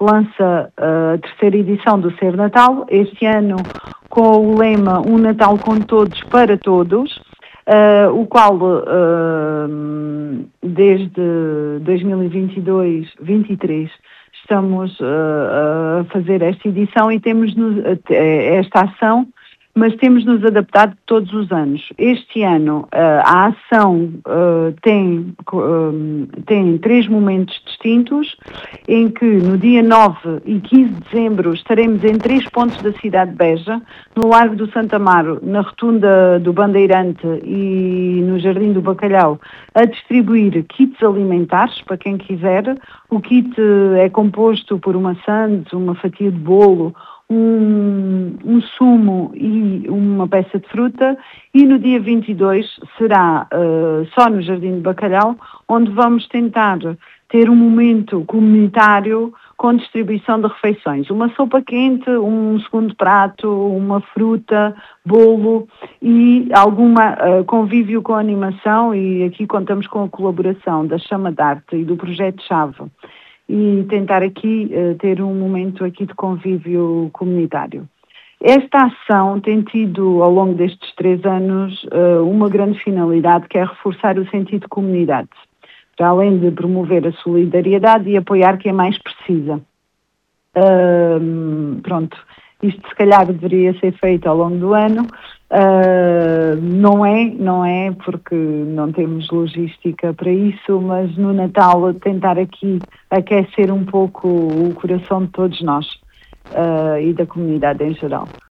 lança a terceira edição do Ser Natal, este ano com o lema Um Natal com Todos para Todos, o qual desde 2022-23 estamos a fazer esta edição e temos esta ação, mas temos-nos adaptado todos os anos. Este ano a ação tem 3 momentos distintos, em que no dia 9 e 15 de dezembro estaremos em 3 pontos da cidade de Beja, no Largo do Santa Amaro, na Rotunda do Bandeirante e no Jardim do Bacalhau, a distribuir kits alimentares para quem quiser. O kit é composto por uma sandes, uma fatia de bolo, um sumo e uma peça de fruta, e no dia 22 será só no Jardim do Bacalhau, onde vamos tentar ter um momento comunitário com distribuição de refeições. Uma sopa quente, um segundo prato, uma fruta, bolo e alguma convívio com a animação, e aqui contamos com a colaboração da Chama de Arte e do Projeto Chave. E tentar aqui ter um momento aqui de convívio comunitário. Esta ação tem tido, ao longo destes 3 anos, uma grande finalidade, que é reforçar o sentido de comunidade, para além de promover a solidariedade e apoiar quem mais precisa. Isto se calhar deveria ser feito ao longo do ano, não é porque não temos logística para isso, mas no Natal tentar aqui aquecer um pouco o coração de todos nós e da comunidade em geral.